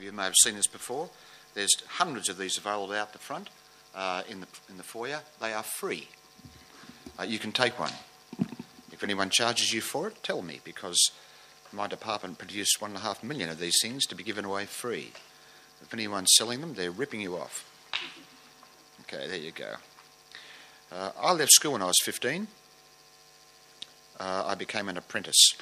of you may have seen this before. There's hundreds of these available out the front in the foyer. They are free. You can take one. If anyone charges you for it, tell me, because my department produced 1.5 million of these things to be given away free. If anyone's selling them, they're ripping you off. Okay, there you go. I left school when I was 15. I became an apprentice.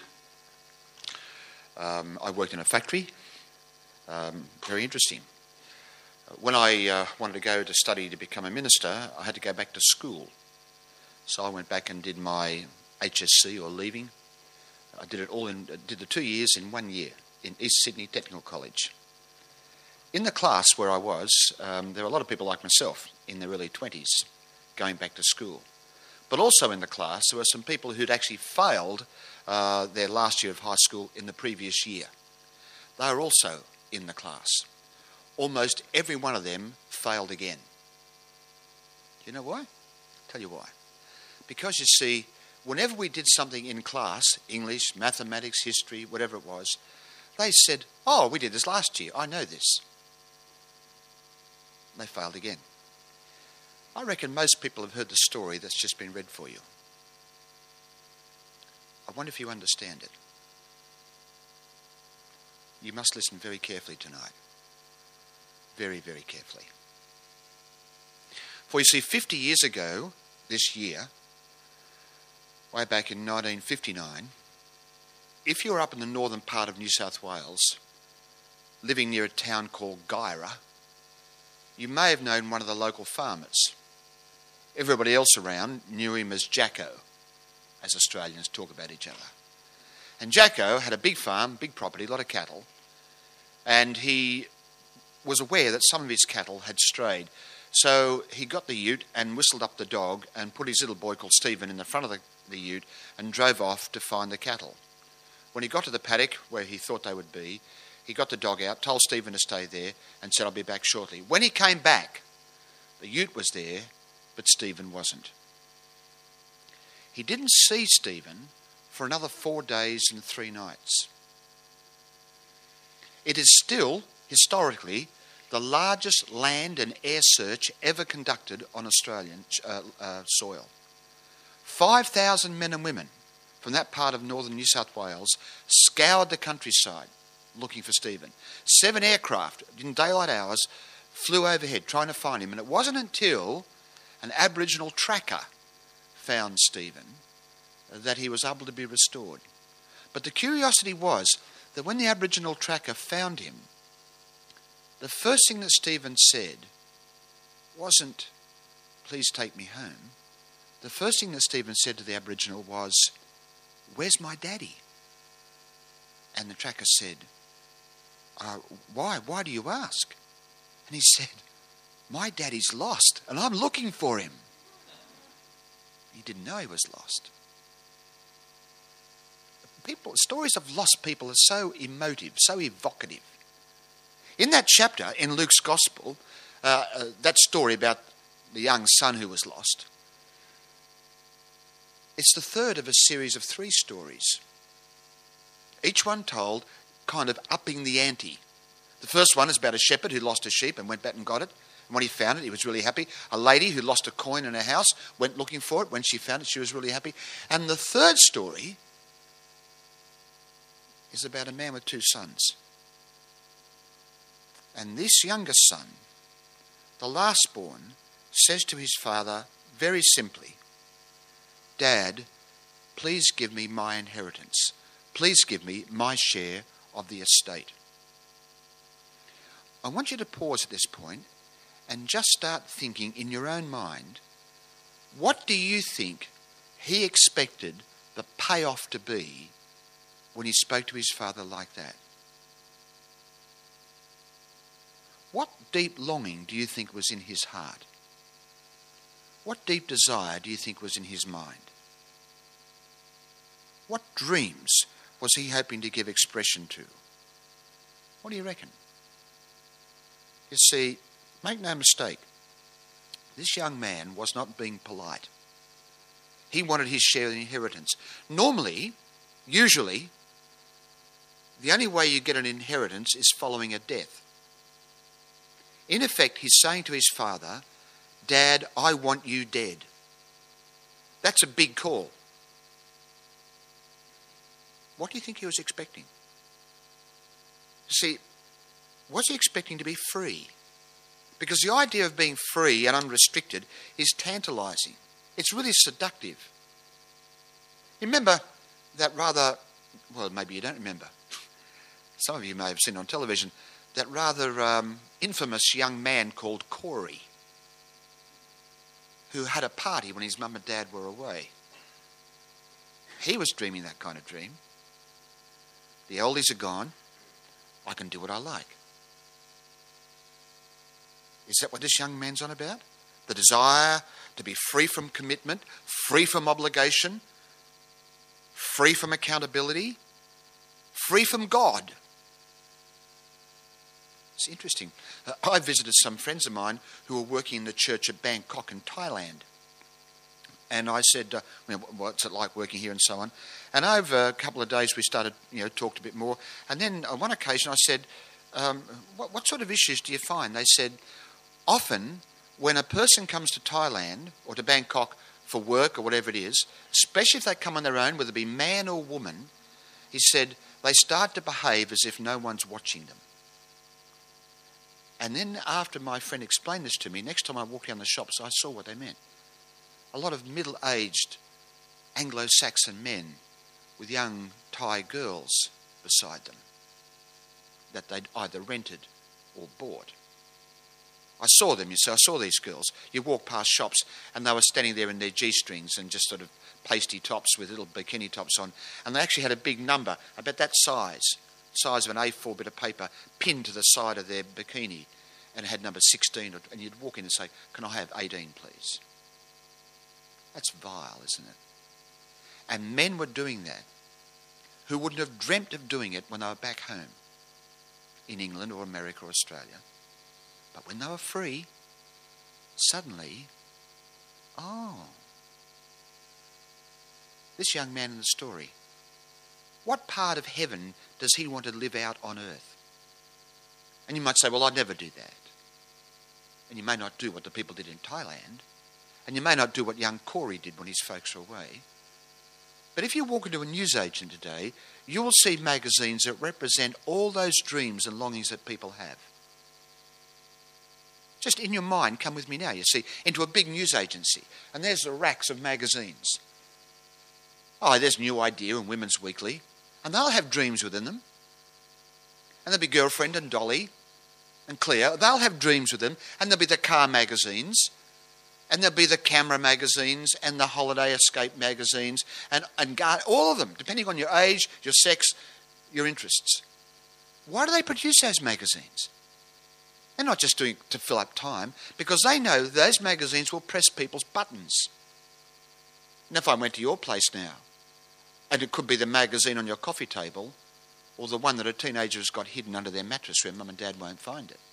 I worked in a factory. Very interesting. When I wanted to go to study to become a minister, I had to go back to school. So I went back and did my HSC, or leaving. I did the 2 years in 1 year in East Sydney Technical College. In the class where I was, there were a lot of people like myself in their early 20s going back to school. But also in the class, there were some people who'd actually failed their last year of high school in the previous year. They were also in the class. Almost every one of them failed again. Do you know why? I'll tell you why. Because, you see, whenever we did something in class, English, mathematics, history, whatever it was, they said, "Oh, we did this last year, I know this." They failed again. I reckon most people have heard the story that's just been read for you. I wonder if you understand it. You must listen very carefully tonight. Very, very carefully. For you see, 50 years ago, this year, way back in 1959, if you were up in the northern part of New South Wales, living near a town called Guyra, you may have known one of the local farmers. Everybody else around knew him as Jacko, as Australians talk about each other. And Jacko had a big farm, big property, a lot of cattle, and he was aware that some of his cattle had strayed. So he got the ute and whistled up the dog and put his little boy called Stephen in the front of the ute and drove off to find the cattle. When he got to the paddock where he thought they would be, he got the dog out, told Stephen to stay there and said, "I'll be back shortly." When he came back, the ute was there, but Stephen wasn't. He didn't see Stephen for another 4 days and 3 nights. It is still, historically, the largest land and air search ever conducted on Australian soil. 5,000 men and women from that part of northern New South Wales scoured the countryside looking for Stephen. 7 aircraft in daylight hours flew overhead trying to find him, and it wasn't until an Aboriginal tracker found Stephen that he was able to be restored. But the curiosity was that when the Aboriginal tracker found him, the first thing that Stephen said wasn't, "Please take me home." The first thing that Stephen said to the Aboriginal was, "Where's my daddy?" And the tracker said, Why? Why do you ask?" And he said, "My daddy's lost and I'm looking for him." He didn't know he was lost. Stories of lost people are so emotive, so evocative. In that chapter in Luke's Gospel, that story about the young son who was lost, it's the third of a series of 3 stories. Each one told kind of upping the ante. The first one is about a shepherd who lost a sheep and went back and got it. And when he found it, he was really happy. A lady who lost a coin in her house went looking for it. When she found it, she was really happy. And the third story is about a man with 2 sons. And this younger son, the lastborn, says to his father very simply, "Dad, please give me my inheritance. Please give me my share of the estate." I want you to pause at this point and just start thinking in your own mind, what do you think he expected the payoff to be when he spoke to his father like that? What deep longing do you think was in his heart? What deep desire do you think was in his mind? What dreams was he hoping to give expression to? What do you reckon? You see, make no mistake, this young man was not being polite. He wanted his share of the inheritance. Usually, the only way you get an inheritance is following a death. In effect, he's saying to his father, Dad, I want you dead. That's a big call. What do you think he was expecting? See, was he expecting to be free? Because the idea of being free and unrestricted is tantalising. It's really seductive. You remember that rather, well, maybe you don't remember. Some of you may have seen on television that rather infamous young man called Corey, who had a party when his mum and dad were away. He was dreaming that kind of dream. The oldies are gone. I can do what I like. Is that what this young man's on about? The desire to be free from commitment, free from obligation, free from accountability, free from God. It's interesting. I visited some friends of mine who were working in the church at Bangkok in Thailand. And I said, what's it like working here and so on. And over a couple of days we started, talked a bit more. And then on one occasion I said, what sort of issues do you find? They said, often when a person comes to Thailand or to Bangkok for work or whatever it is, especially if they come on their own, whether it be man or woman, he said, they start to behave as if no one's watching them. And then after my friend explained this to me, next time I walked down the shops, I saw what they meant. A lot of middle-aged Anglo-Saxon men with young Thai girls beside them that they'd either rented or bought. I saw them, I saw these girls. You walk past shops and they were standing there in their G-strings and just sort of pasty tops with little bikini tops on. And they actually had a big number, about that size of an A4 bit of paper, pinned to the side of their bikini, and it had number 16. And you'd walk in and say, can I have 18, please? That's vile, isn't it? And men were doing that who wouldn't have dreamt of doing it when they were back home in England or America or Australia. But when they were free, suddenly, this young man in the story, what part of heaven does he want to live out on earth? And you might say, well, I'd never do that. And you may not do what the people did in Thailand. And you may not do what young Corey did when his folks were away. But if you walk into a newsagent today, you will see magazines that represent all those dreams and longings that people have. Just in your mind, come with me now, you see, into a big news agency. And there's the racks of magazines. Oh, there's New Idea and Women's Weekly. And they'll have dreams within them. And there'll be Girlfriend and Dolly and Claire. They'll have dreams with them. And there'll be the car magazines. And there'll be the camera magazines and the holiday escape magazines and all of them, depending on your age, your sex, your interests. Why do they produce those magazines? They're not just doing it to fill up time, because they know those magazines will press people's buttons. And if I went to your place now, and it could be the magazine on your coffee table, or the one that a teenager has got hidden under their mattress where mum and dad won't find it.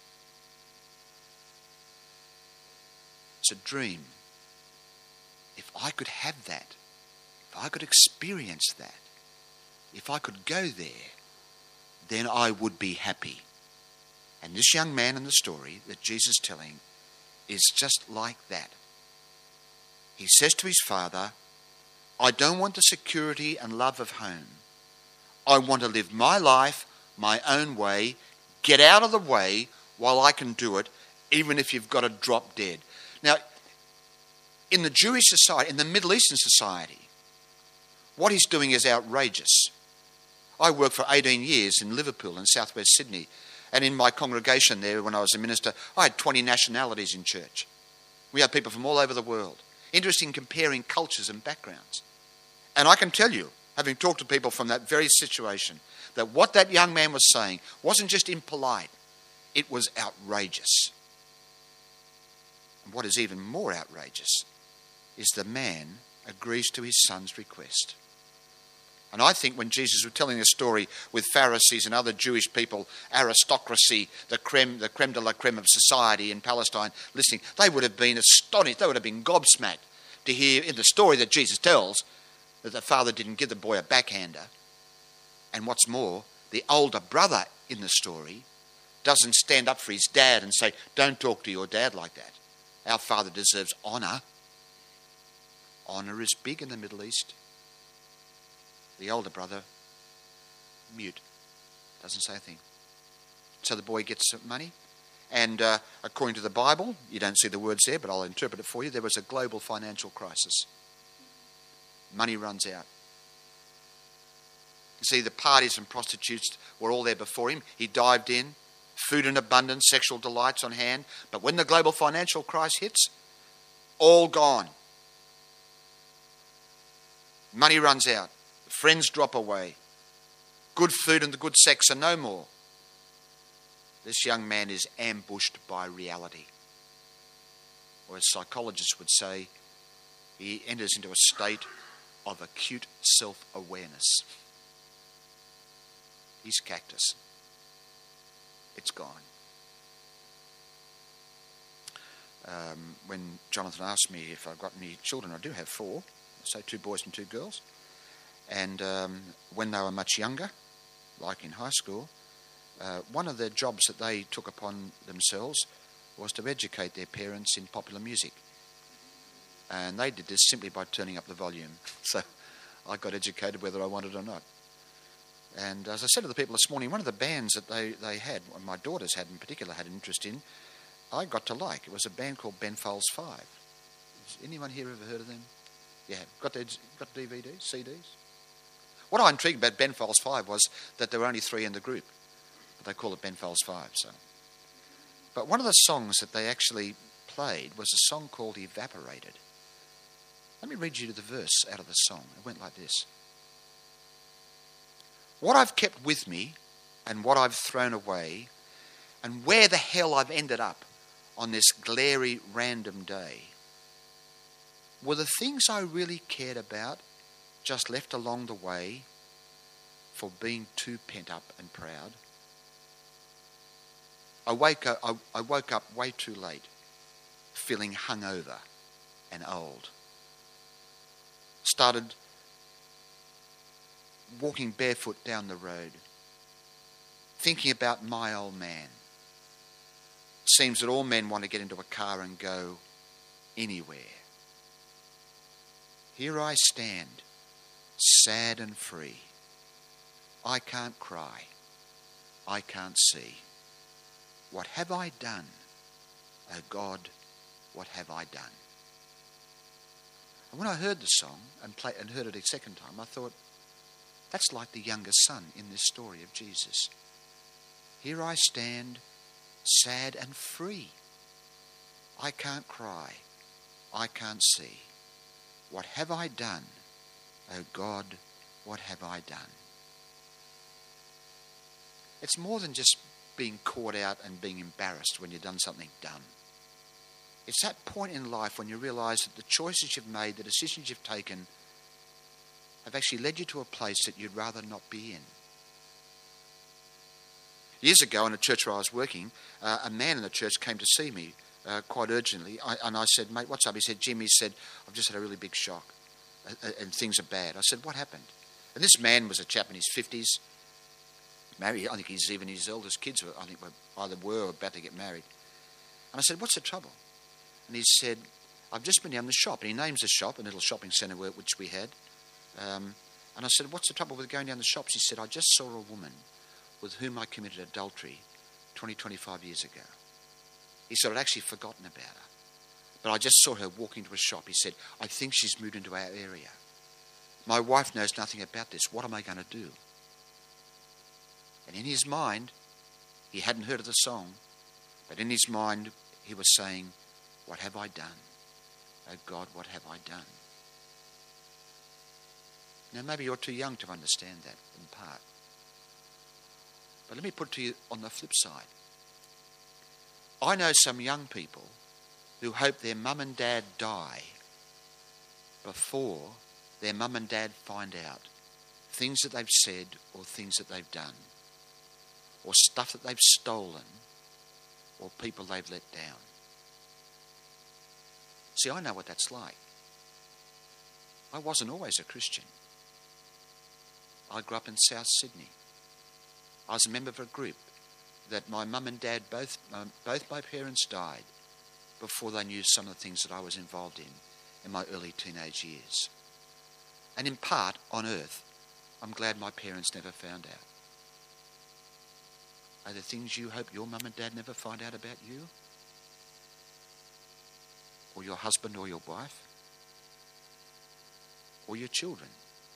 It's a dream. If I could have that, if I could experience that, if I could go there, then I would be happy. And this young man in the story that Jesus is telling is just like that. He says to his father, I don't want the security and love of home. I want to live my life my own way, get out of the way while I can do it, even if you've got to drop dead. Now, in the Jewish society, in the Middle Eastern society, what he's doing is outrageous. I worked for 18 years in Liverpool in southwest Sydney, and in my congregation there when I was a minister, I had 20 nationalities in church. We had people from all over the world. Interesting comparing cultures and backgrounds. And I can tell you, having talked to people from that very situation, that what that young man was saying wasn't just impolite, it was outrageous. And what is even more outrageous is the man agrees to his son's request. And I think when Jesus was telling a story with Pharisees and other Jewish people, aristocracy, the creme de la creme of society in Palestine, listening, they would have been astonished, they would have been gobsmacked to hear in the story that Jesus tells that the father didn't give the boy a backhander. And what's more, the older brother in the story doesn't stand up for his dad and say, don't talk to your dad like that. Our father deserves honour. Honour is big in the Middle East. The older brother, mute, doesn't say a thing. So the boy gets some money. And according to the Bible, you don't see the words there, but I'll interpret it for you. There was a global financial crisis. Money runs out. You see, the parties and prostitutes were all there before him. He dived in, food in abundance, sexual delights on hand. But when the global financial crisis hits, all gone. Money runs out. Friends drop away. Good food and the good sex are no more. This young man is ambushed by reality. Or as psychologists would say, he enters into a state of acute self-awareness. He's cactus. It's gone. When Jonathan asked me if I've got any children, I do have 4. So 2 boys and 2 girls. And when they were much younger, like in high school, one of the jobs that they took upon themselves was to educate their parents in popular music. And they did this simply by turning up the volume. So I got educated whether I wanted or not. And as I said to the people this morning, one of the bands that they had, my daughters had in particular, had an interest in, I got to like. It was a band called Ben Folds 5. Has anyone here ever heard of them? Yeah, got DVDs, CDs? What I intrigued about Ben Folds 5 was that there were only 3 in the group. But they call it Ben Folds 5. So. But one of the songs that they actually played was a song called Evaporated. Let me read you the verse out of the song. It went like this. What I've kept with me and what I've thrown away and where the hell I've ended up on this glary random day were the things I really cared about just left along the way for being too pent up and proud. I woke up way too late, feeling hungover and old. Started walking barefoot down the road, thinking about my old man. Seems that all men want to get into a car and go anywhere. Here I stand, sad and free. I can't cry. I can't see. What have I done? Oh God, what have I done? And when I heard the song and heard it a second time, I thought, that's like the younger son in this story of Jesus. Here I stand, sad and free. I can't cry. I can't see. What have I done? Oh God, what have I done? It's more than just being caught out and being embarrassed when you've done something dumb. It's that point in life when you realise that the choices you've made, the decisions you've taken, have actually led you to a place that you'd rather not be in. Years ago in a church where I was working, a man in the church came to see me quite urgently. And I said, mate, what's up? He said, Jim, I've just had a really big shock and things are bad. I said, what happened? And this man was a chap in his 50s, married. I think even his eldest kids were either were or about to get married. And I said, what's the trouble? And he said, I've just been down the shop. And he names the shop, a little shopping centre which we had. And I said, what's the trouble with going down the shops? He said, I just saw a woman with whom I committed adultery 25 years ago. He said, I'd actually forgotten about her. But I just saw her walk into a shop. He said, I think she's moved into our area. My wife knows nothing about this. What am I going to do? And in his mind, he hadn't heard of the song, but in his mind, he was saying, what have I done? Oh God, what have I done? Now, maybe you're too young to understand that in part. But let me put it to you on the flip side. I know some young people who hope their mum and dad die before their mum and dad find out things that they've said or things that they've done or stuff that they've stolen or people they've let down. See, I know what that's like. I wasn't always a Christian. I grew up in South Sydney. I was a member of a group that my mum and dad, both my parents died before they knew some of the things that I was involved in my early teenage years. And in part, on earth, I'm glad my parents never found out. Are there things you hope your mum and dad never find out about you? Or your husband or your wife? Or your children?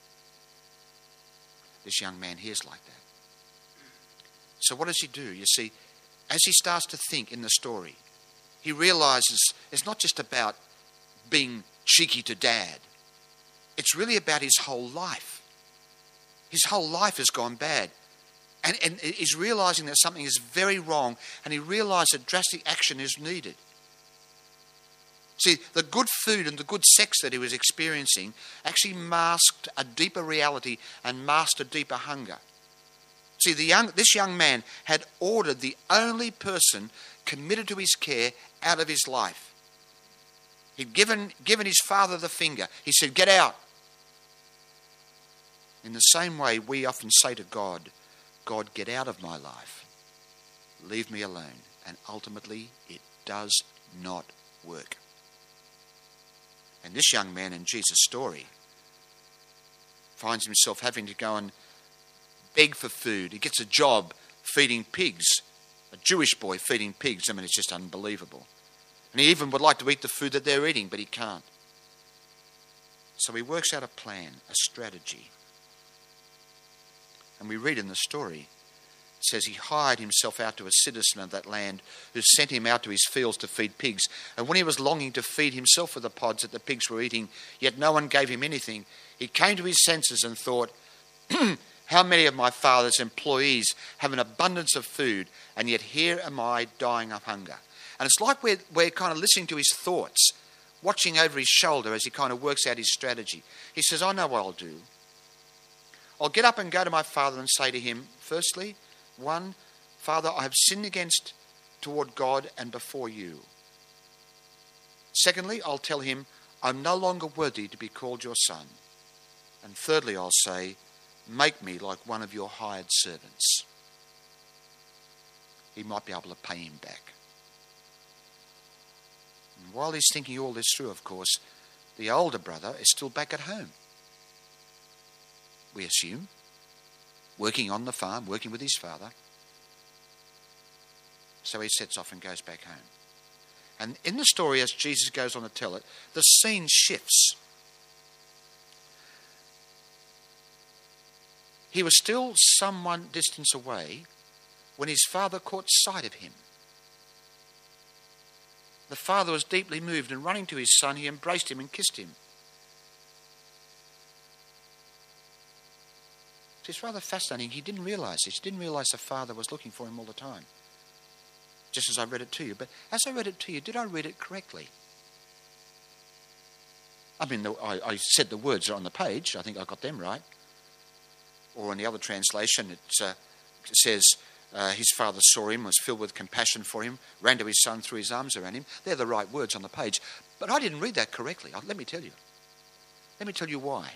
This young man here is like that. So what does he do? You see, as he starts to think in the story, he realizes it's not just about being cheeky to dad. It's really about his whole life. His whole life has gone bad. And he's realizing that something is very wrong, and he realizes that drastic action is needed. See, the good food and the good sex that he was experiencing actually masked a deeper reality and masked a deeper hunger. See, this young man had ordered the only person committed to his care out of his life. He'd given his father the finger. He said, "Get out." In the same way, we often say to God, "God, get out of my life. Leave me alone." And ultimately, it does not work. And this young man in Jesus' story finds himself having to go and beg for food. He gets a job feeding pigs, a Jewish boy feeding pigs. I mean, it's just unbelievable. And he even would like to eat the food that they're eating, but he can't. So he works out a plan, a strategy. And we read in the story, it says he hired himself out to a citizen of that land who sent him out to his fields to feed pigs. And when he was longing to feed himself with the pods that the pigs were eating, yet no one gave him anything, he came to his senses and thought, "How many of my father's employees have an abundance of food, and yet here am I dying of hunger?" And it's like we're kind of listening to his thoughts, watching over his shoulder as he kind of works out his strategy. He says, "I know what I'll do. I'll get up and go to my father and say to him, firstly, 1, Father, I have sinned toward God and before you. Secondly, I'll tell him, I'm no longer worthy to be called your son. And thirdly, I'll say, make me like one of your hired servants." He might be able to pay him back. And while he's thinking all this through, of course, the older brother is still back at home. We assume, working on the farm, working with his father. So he sets off and goes back home. And in the story, as Jesus goes on to tell it, the scene shifts. He was still some distance away when his father caught sight of him. The father was deeply moved, and running to his son, he embraced him and kissed him. It's rather fascinating. He didn't realise this. He didn't realise the father was looking for him all the time. Just as I read it to you. But as I read it to you, did I read it correctly? I mean, I said the words are on the page. I think I got them right. Or in the other translation, it says his father saw him, was filled with compassion for him, ran to his son, threw his arms around him. They're the right words on the page. But I didn't read that correctly. Let me tell you. Let me tell you why.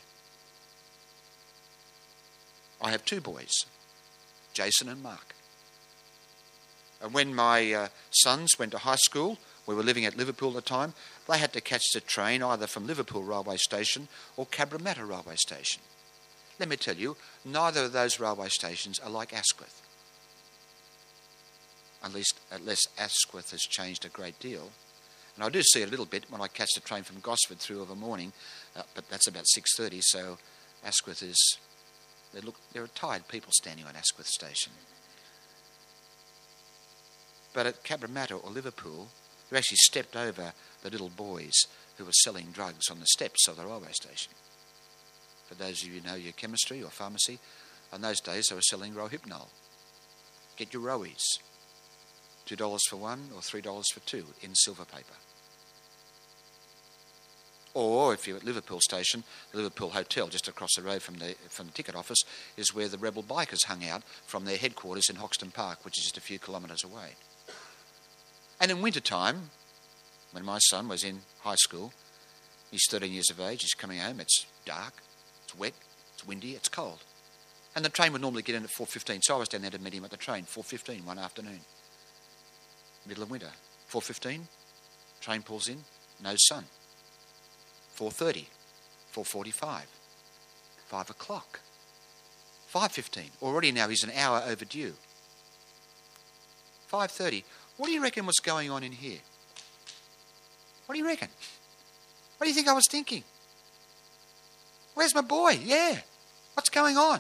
I have 2 boys, Jason and Mark. And when my sons went to high school, we were living at Liverpool at the time, they had to catch the train either from Liverpool railway station or Cabramatta railway station. Let me tell you, neither of those railway stations are like Asquith. Unless Asquith has changed a great deal. And I do see a little bit when I catch the train from Gosford through of a morning, but that's about 6:30, so Asquith is... There are tired people standing on Asquith station. But at Cabramatta or Liverpool, you actually stepped over the little boys who were selling drugs on the steps of the railway station. For those of you who know your chemistry or pharmacy, in those days they were selling Rohypnol. Get your Rowies. $2 for 1 or $3 for 2 in silver paper. Or if you're at Liverpool station, the Liverpool Hotel just across the road from the ticket office is where the rebel bikers hung out from their headquarters in Hoxton Park, which is just a few kilometres away. And in winter time, when my son was in high school, he's 13 years of age, he's coming home, it's dark, it's wet, it's windy, it's cold. And the train would normally get in at 4:15. So I was down there to meet him at the train, 4:15 one afternoon. Middle of winter. 4:15, train pulls in, no sun. 4:30, 4:45, 5 o'clock, 5:15. Already now he's an hour overdue. 5:30. What do you reckon was going on in here? What do you reckon? What do you think I was thinking? Where's my boy? Yeah. What's going on?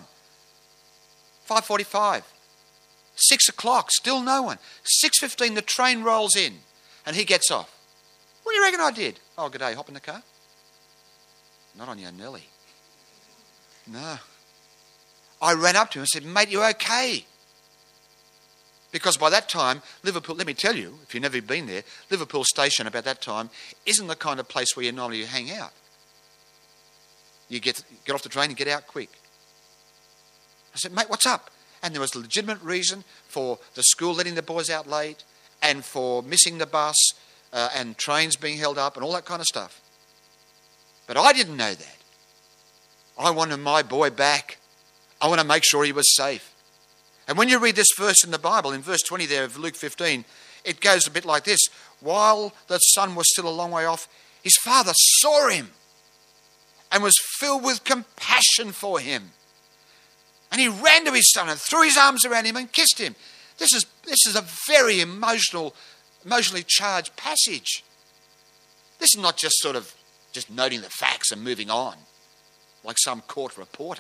5:45. 6 o'clock, still no one. 6:15, the train rolls in and he gets off. What do you reckon I did? Oh, good day, hop in the car? Not on your Nelly. No. I ran up to him and said, mate, you okay? Because by that time, Liverpool, let me tell you, if you've never been there, Liverpool Station about that time isn't the kind of place where you normally hang out. You get off the train and get out quick. I said, mate, what's up? And there was a legitimate reason for the school letting the boys out late and for missing the bus and trains being held up and all that kind of stuff. But I didn't know that. I wanted my boy back. I want to make sure he was safe. And when you read this verse in the Bible, in verse 20 there of Luke 15, it goes a bit like this. While the son was still a long way off, his father saw him and was filled with compassion for him. And he ran to his son and threw his arms around him and kissed him. This is a very emotionally charged passage. This is not just sort of just noting the facts and moving on like some court reporter.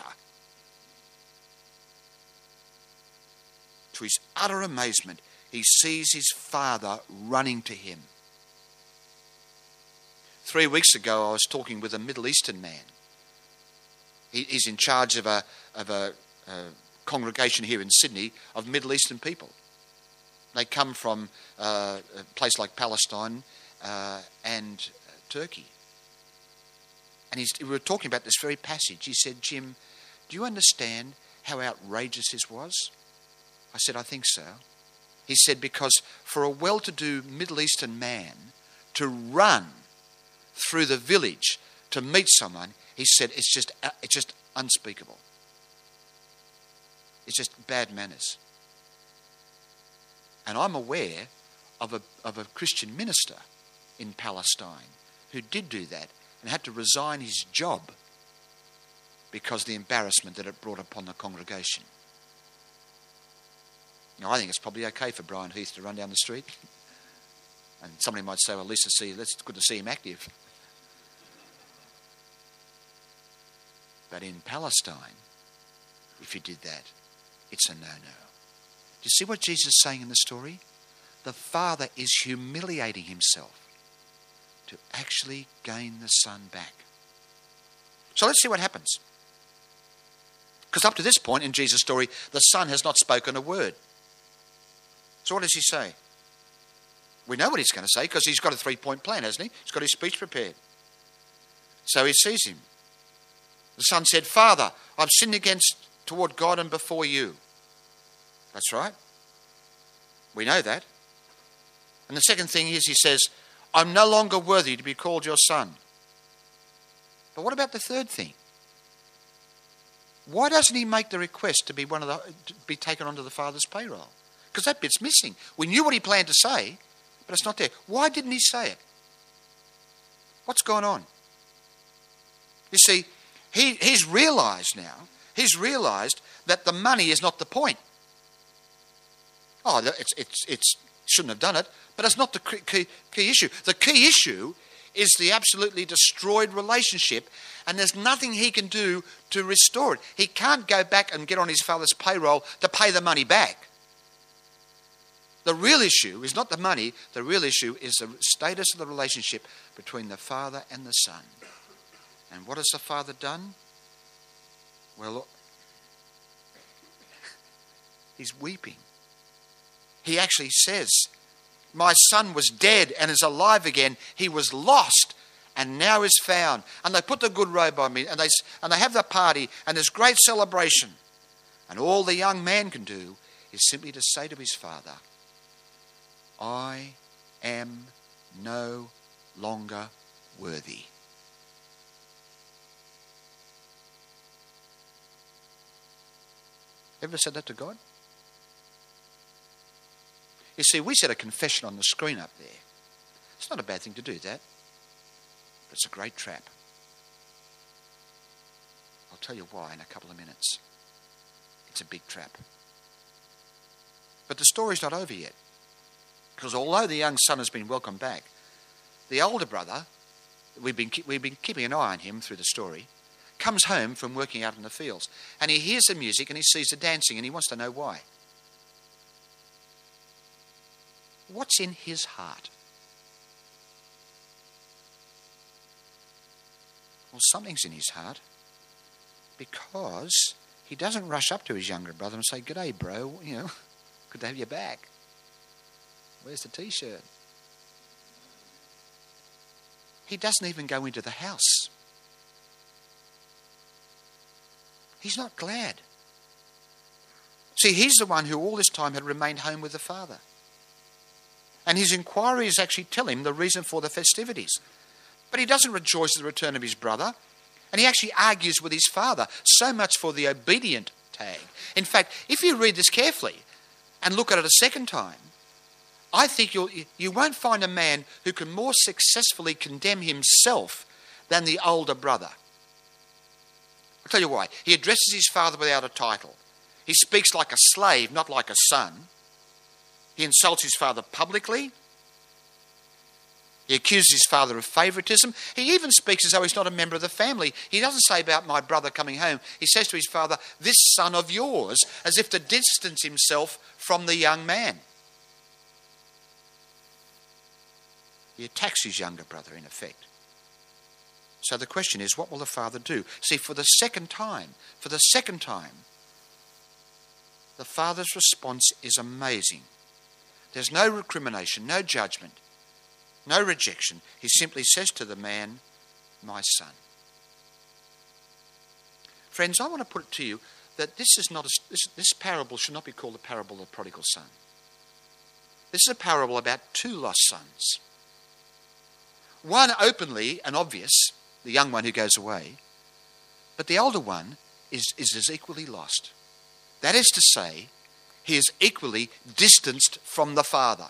To his utter amazement, he sees his father running to him. 3 weeks ago, I was talking with a Middle Eastern man. He's in charge of a congregation here in Sydney of Middle Eastern people. They come from a place like Palestine and Turkey. And we were talking about this very passage. He said, Jim, do you understand how outrageous this was? I said, I think so. He said, because for a well-to-do Middle Eastern man to run through the village to meet someone, he said, it's just unspeakable. It's just bad manners. And I'm aware of a Christian minister in Palestine who did do that and had to resign his job because of the embarrassment that it brought upon the congregation. Now, I think it's probably okay for Brian Heath to run down the street. And somebody might say, well, at least it's good to see him active. But in Palestine, if you did that, it's a no-no. Do you see what Jesus is saying in the story? The father is humiliating himself to actually gain the son back. So let's see what happens. Because up to this point in Jesus' story, the son has not spoken a word. So what does he say? We know what he's going to say because he's got a 3-point plan, hasn't he? He's got his speech prepared. So he sees him. The son said, Father, I've sinned toward God and before you. That's right. We know that. And the second thing is he says, I'm no longer worthy to be called your son. But what about the third thing? Why doesn't he make the request to be taken onto the father's payroll? Because that bit's missing. We knew what he planned to say, but it's not there. Why didn't he say it? What's going on? You see, he's realised now. He's realised that the money is not the point. Oh, it shouldn't have done it, but it's not the key issue. The key issue is the absolutely destroyed relationship, and there's nothing he can do to restore it. He can't go back and get on his father's payroll to pay the money back. The real issue is not the money. The real issue is the status of the relationship between the father and the son. And what has the father done? Well, he's weeping. He actually says, my son was dead and is alive again. He was lost and now is found. And they put the good robe on me and they have the party and there's great celebration. And all the young man can do is simply to say to his father, I am no longer worthy. Ever said that to God? You see, we said a confession on the screen up there. It's not a bad thing to do that, but it's a great trap. I'll tell you why in a couple of minutes. It's a big trap. But the story's not over yet. Because although the young son has been welcomed back, the older brother, we've been keeping an eye on him through the story, comes home from working out in the fields. And he hears the music and he sees the dancing and he wants to know why. What's in his heart? Well, something's in his heart, because he doesn't rush up to his younger brother and say, "G'day, bro, good to have you back. Where's the t-shirt?" He doesn't even go into the house. He's not glad. See, he's the one who all this time had remained home with the father. And his inquiries actually tell him the reason for the festivities. But he doesn't rejoice at the return of his brother. And he actually argues with his father, so much for the obedient tag. In fact, if you read this carefully and look at it a second time, I think you won't find a man who can more successfully condemn himself than the older brother. I'll tell you why. He addresses his father without a title. He speaks like a slave, not like a son. He insults his father publicly. He accuses his father of favouritism. He even speaks as though he's not a member of the family. He doesn't say about my brother coming home. He says to his father, "This son of yours," as if to distance himself from the young man. He attacks his younger brother, in effect. So the question is, what will the father do? See, for the second time, the father's response is amazing. There's no recrimination, no judgment, no rejection. He simply says to the man, "My son." Friends, I want to put it to you that this parable should not be called the parable of the prodigal son. This is a parable about two lost sons. One openly and obvious, the young one who goes away, but the older one is as equally lost. That is to say, he is equally distanced from the father.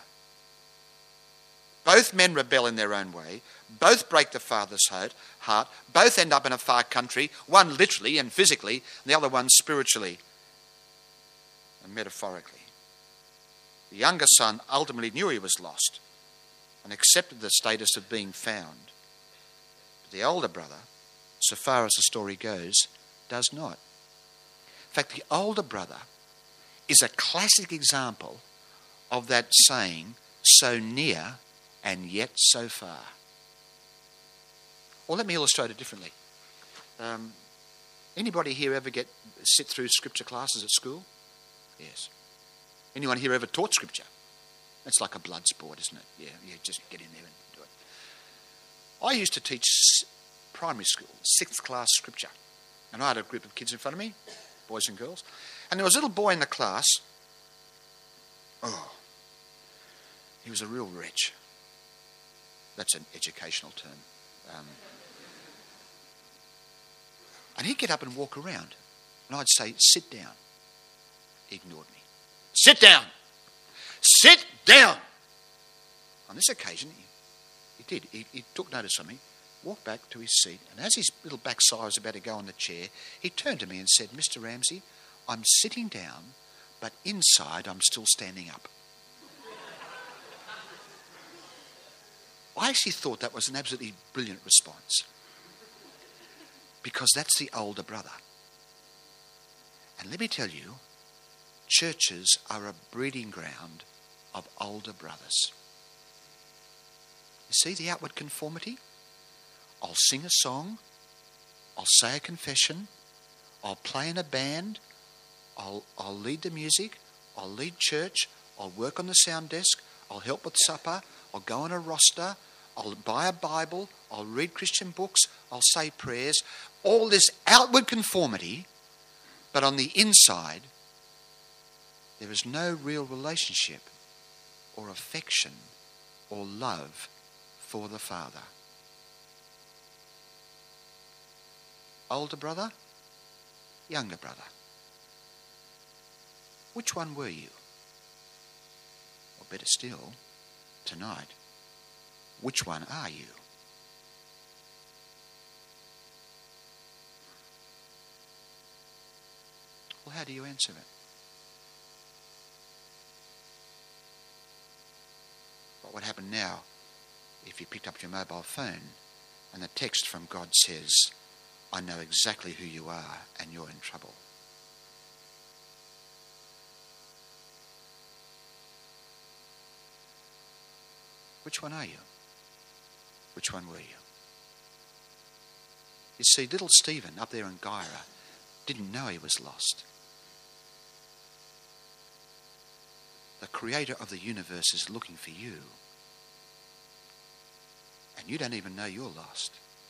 Both men rebel in their own way. Both break the father's heart. Both end up in a far country, one literally and physically, and the other one spiritually and metaphorically. The younger son ultimately knew he was lost and accepted the status of being found. But the older brother, so far as the story goes, does not. In fact, the older brother is a classic example of that saying, "so near and yet so far." Or let me illustrate it differently. Anybody here ever sit through scripture classes at school? Yes. Anyone here ever taught scripture? It's like a blood sport, isn't it? Yeah, you just get in there and do it. I used to teach primary school, 6th class scripture. And I had a group of kids in front of me, boys and girls. And there was a little boy in the class. Oh, he was a real wretch. That's an educational term. And he'd get up and walk around. And I'd say, "Sit down." He ignored me. "Sit down! Sit down!" On this occasion, he did. He took notice of me, walked back to his seat, and as his little backside was about to go on the chair, he turned to me and said, "Mr. Ramsey, I'm sitting down, but inside I'm still standing up." I actually thought that was an absolutely brilliant response, because that's the older brother. And let me tell you, churches are a breeding ground of older brothers. You see the outward conformity? I'll sing a song, I'll say a confession, I'll play in a band, I'll lead the music, I'll lead church, I'll work on the sound desk, I'll help with supper, I'll go on a roster, I'll buy a Bible, I'll read Christian books, I'll say prayers. All this outward conformity, but on the inside, there is no real relationship or affection or love for the Father. Older brother, younger brother. which one were you? Or better still, tonight, which one are you? Well, how do you answer it? What would happen now if you picked up your mobile phone and the text from God says, I know exactly who you are and you're in trouble? Which one are you? Which one were you? You see, little Stephen up there in Gyra didn't know he was lost. The creator of the universe is looking for you. And you don't even know you're lost.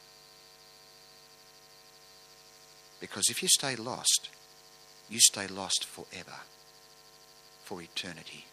Because if you stay lost, you stay lost forever, for eternity.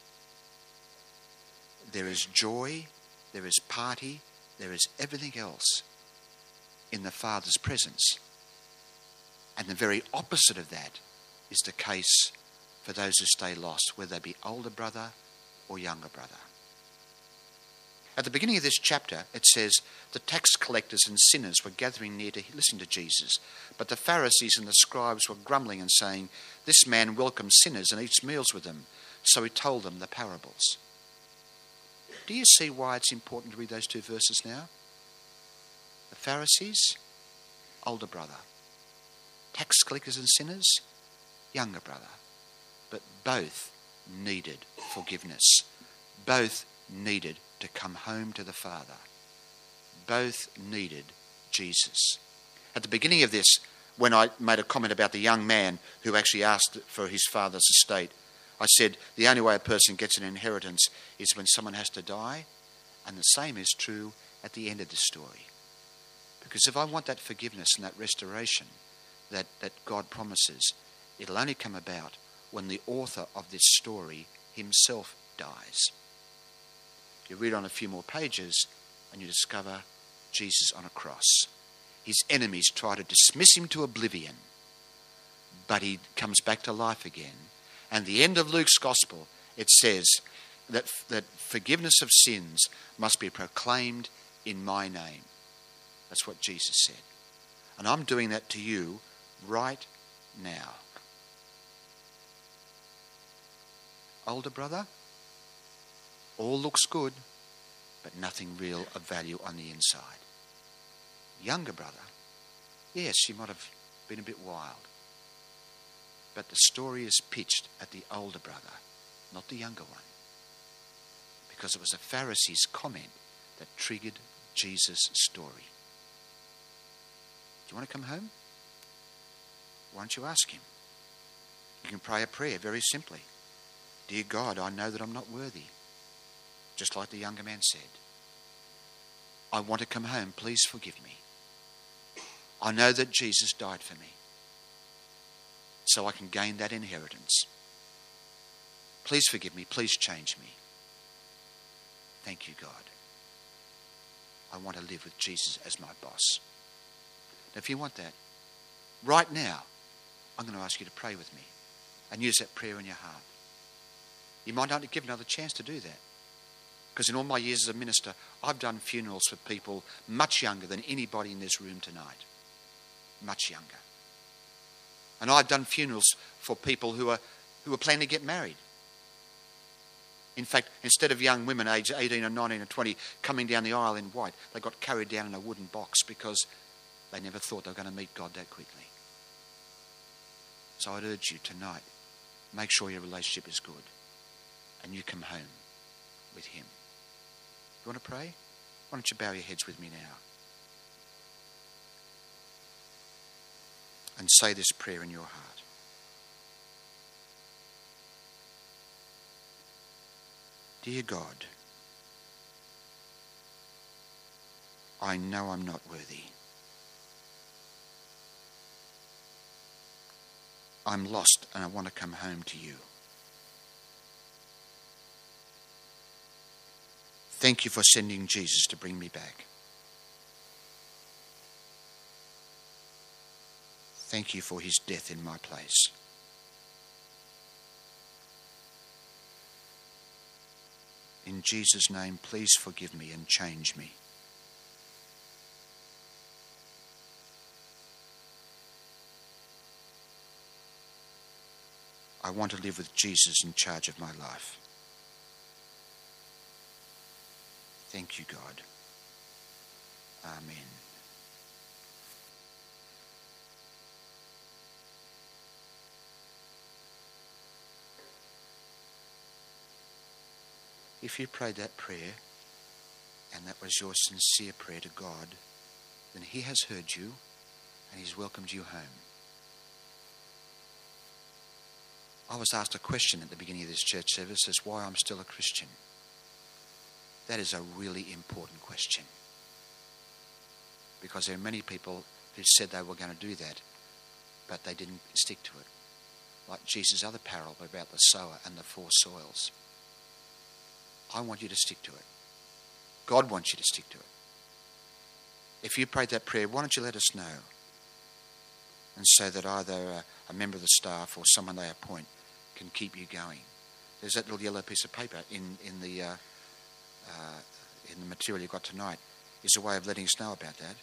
There is joy, there is party, there is everything else in the Father's presence. And the very opposite of that is the case for those who stay lost, whether they be older brother or younger brother. At the beginning of this chapter, it says, the tax collectors and sinners were gathering near to listen to Jesus, but the Pharisees and the scribes were grumbling and saying, this man welcomes sinners and eats meals with them. So he told them the parables. Do you see why it's important to read those two verses now? The Pharisees, older brother. Tax collectors and sinners, younger brother. But both needed forgiveness. Both needed to come home to the Father. Both needed Jesus. At the beginning of this, when I made a comment about the young man who actually asked for his father's estate, I said the only way a person gets an inheritance is when someone has to die, and the same is true at the end of the story. Because if I want that forgiveness and that restoration that God promises, it'll only come about when the author of this story himself dies. You read on a few more pages and you discover Jesus on a cross. His enemies try to dismiss him to oblivion, but he comes back to life again. And the end of Luke's gospel, it says that forgiveness of sins must be proclaimed in my name. That's what Jesus said. And I'm doing that to you right now. Older brother, all looks good, but nothing real of value on the inside. Younger brother, yes, he might have been a bit wild, but the story is pitched at the older brother, not the younger one, because it was a Pharisee's comment that triggered Jesus' story. Do you want to come home? Why don't you ask him? You can pray a prayer very simply. Dear God, I know that I'm not worthy. Just like the younger man said. I want to come home. Please forgive me. I know that Jesus died for me, so I can gain that inheritance. Please forgive me. Please change me. Thank you, God. I want to live with Jesus as my boss. Now, if you want that, right now, I'm going to ask you to pray with me and use that prayer in your heart. You might not give another chance to do that. Because in all my years as a minister, I've done funerals for people much younger than anybody in this room tonight. Much younger. And I've done funerals for people who are planning to get married. In fact, instead of young women aged 18 or 19 or 20 coming down the aisle in white, they got carried down in a wooden box because they never thought they were going to meet God that quickly. So I'd urge you tonight, make sure your relationship is good and you come home with him. You want to pray? Why don't you bow your heads with me now? And say this prayer in your heart. Dear God, I know I'm not worthy. I'm lost and I want to come home to you. Thank you for sending Jesus to bring me back. Thank you for his death in my place. In Jesus' name, please forgive me and change me. I want to live with Jesus in charge of my life. Thank you, God. Amen. If you prayed that prayer, and that was your sincere prayer to God, then He has heard you and He's welcomed you home. I was asked a question at the beginning of this church service as why I'm still a Christian. That is a really important question. Because there are many people who said they were going to do that, but they didn't stick to it. Like Jesus' other parable about the sower and the four soils. I want you to stick to it. God wants you to stick to it. If you prayed that prayer, why don't you let us know? And so that either a member of the staff or someone they appoint can keep you going. There's that little yellow piece of paper in the material you've got tonight. Is a way of letting us know about that.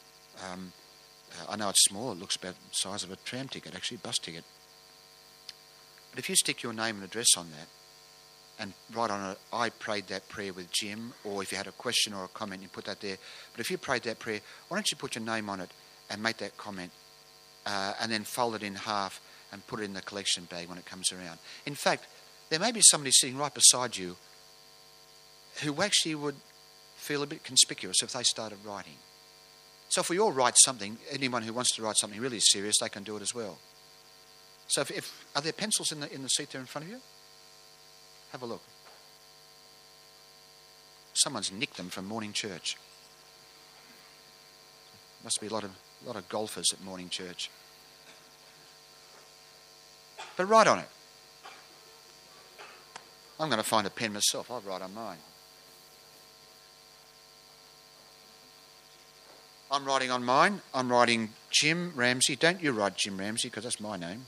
I know it's small. It looks about the size of a tram ticket, actually, bus ticket. But if you stick your name and address on that, and write on it, I prayed that prayer with Jim, or if you had a question or a comment, you put that there. But if you prayed that prayer, why don't you put your name on it and make that comment, and then fold it in half and put it in the collection bag when it comes around. In fact, there may be somebody sitting right beside you who actually would feel a bit conspicuous if they started writing. So if we all write something, anyone who wants to write something really serious, they can do it as well. So if are there pencils in the seat there in front of you? Have a look. Someone's nicked them from morning church. Must be a lot of golfers at morning church. But write on it. I'm going to find a pen myself. I'll write on mine. I'm writing on mine. I'm writing Jim Ramsey. Don't you write Jim Ramsey, because that's my name.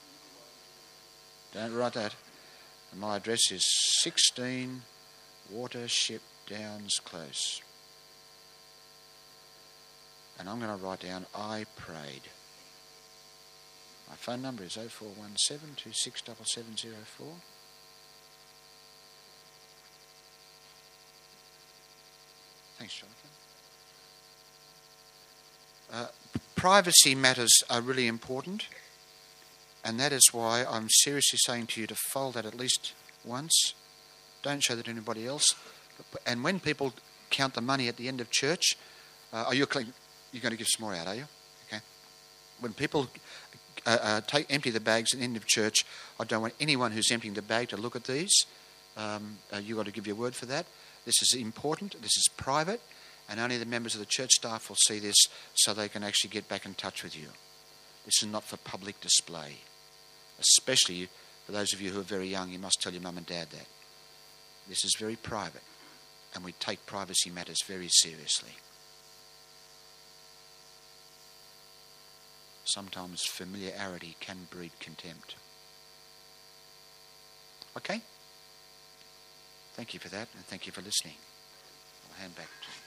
Don't write that. And my address is 16 Watership Downs Close. And I'm going to write down, I prayed. My phone number is 0417 267704. Thanks, Jonathan. Privacy matters are really important, and that is why I'm seriously saying to you to fold that at least once. Don't show that to anybody else. And when people count the money at the end of church, you're going to give some more out, are you? Okay. When people empty the bags at the end of church, I don't want anyone who's emptying the bag to look at these. You've got to give your word for that. This is important. This is private. And only the members of the church staff will see this so they can actually get back in touch with you. This is not for public display. Especially for those of you who are very young, you must tell your mum and dad that. This is very private, and we take privacy matters very seriously. Sometimes familiarity can breed contempt. Okay? Thank you for that, and thank you for listening. I'll hand back to you.